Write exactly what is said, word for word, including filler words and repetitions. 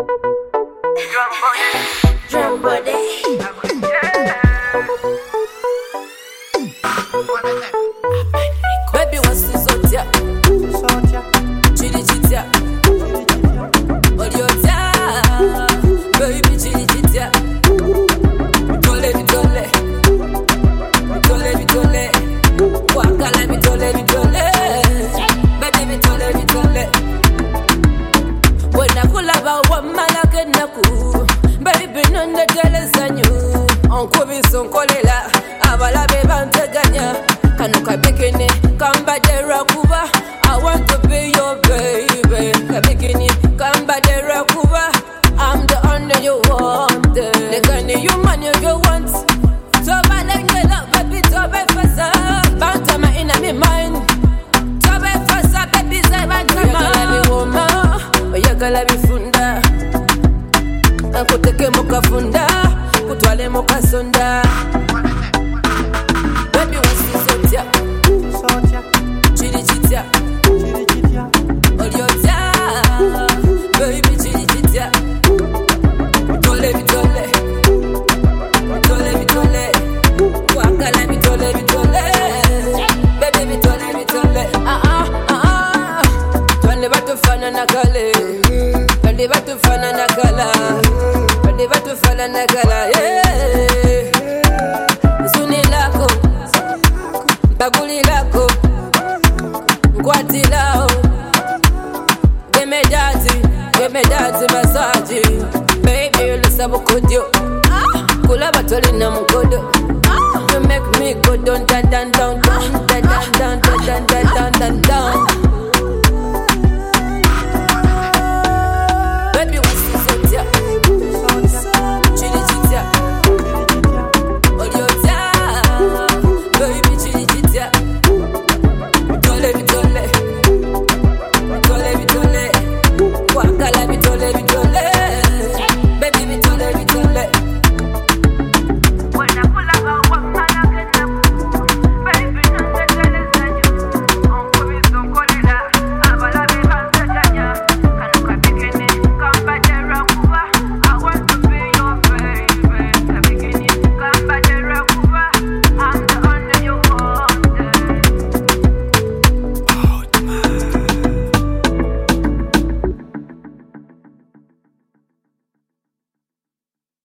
Drum body. Baby wants to sotia, chili chitia, oliota, baby chili chitia, bitole bitole, bitole bitole, wakala bitole bitole, baby bitole bitole. When I call about what malaka naku, baby none jealous on you. Uncle Bison Colela, Avala Bebantaganya, Kanuka Bikini, Kamba de Rakuba. I want to be your baby. Kabikini, Kamba de Rakuba. I'm the honor you want. The gunny you money you want. So bad like you love, baby, so bad for some. Bantama in my mind. So bad for some, baby, say Bantama. You're gonna be woman, or you're gonna be funda. Nakuteke mukafunda, kutwale mukasonda. Baby wasi sotia, chili chitia, oliota, baby chili chitia. Bitole bitole, bitole bitole, wakala bitole bitole, baby bitole bitole. Ah ah ah ah, twende batu fana nakale, twende batu fana nakala. Twende batu fana nakala, yeah. Suni lako, baguli lako, ngwati lao. Gemedati, gemedati masaka.